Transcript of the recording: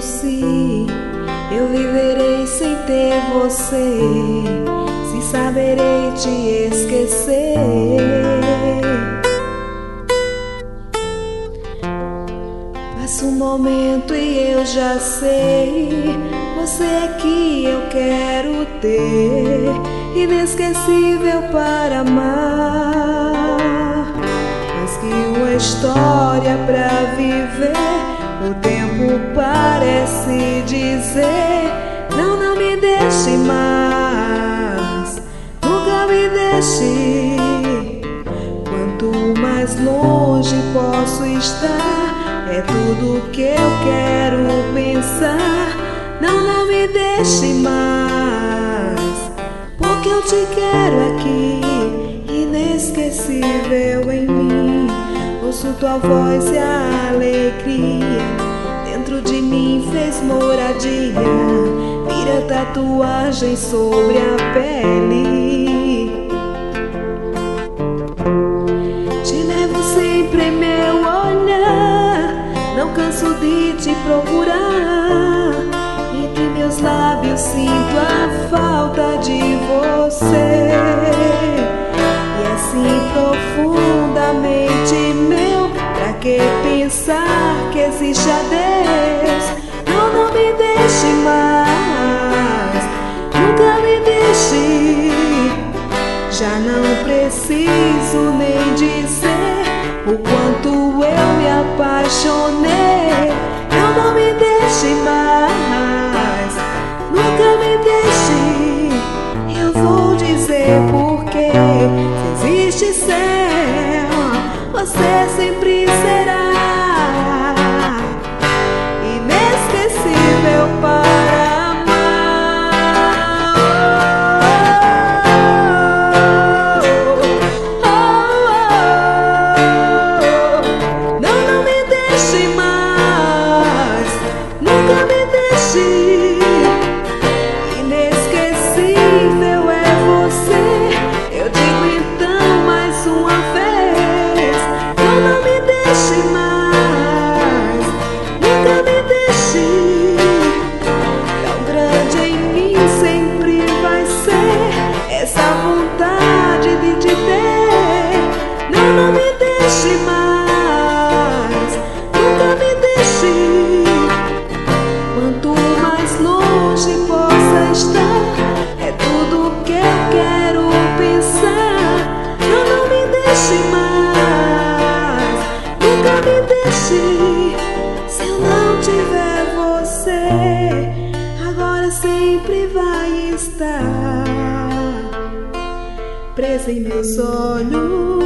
se eu viverei sem ter você, se saberei te esquecer. Passa um momento e eu já sei, você é que eu quero ter, inesquecível para amar, mais que uma história pra viver. O tempo parece dizer: não, não me deixe mais, nunca me deixe. Quanto mais longe posso estar, é tudo que eu quero pensar. Não, não me deixe mais, porque eu te quero aqui, inesquecível em mim. Ouço tua voz e a alegria dentro de mim fez moradia, vira tatuagem sobre a pele. Te levo sempre em meu olhar, não canso de te procurar. Entre meus lábios sinto a falta de você, e assim profundamente meu, pra que pensar que existe a Deus? Não, não me deixe mais, nunca me deixe. Já não preciso nem dizer o quanto eu me apaixonei. Não, não me deixe mais, nunca me deixe. Eu vou dizer porque se existe céu, você sempre será inesquecível para amar. Não, não me deixe mais, nunca me deixe. Inesquecível é você, eu digo então mais uma vez. Não, não me deixe mais, nunca me deixe. Tão grande em mim sempre vai ser essa vontade de te ter. Não, não me deixe mais, nunca me deixe. Quanto mais longe possa estar, é tudo que eu quero pensar. Não, não me deixe mais, nunca me deixe. Se eu não tiver você, agora sempre vai estar presa em meus olhos.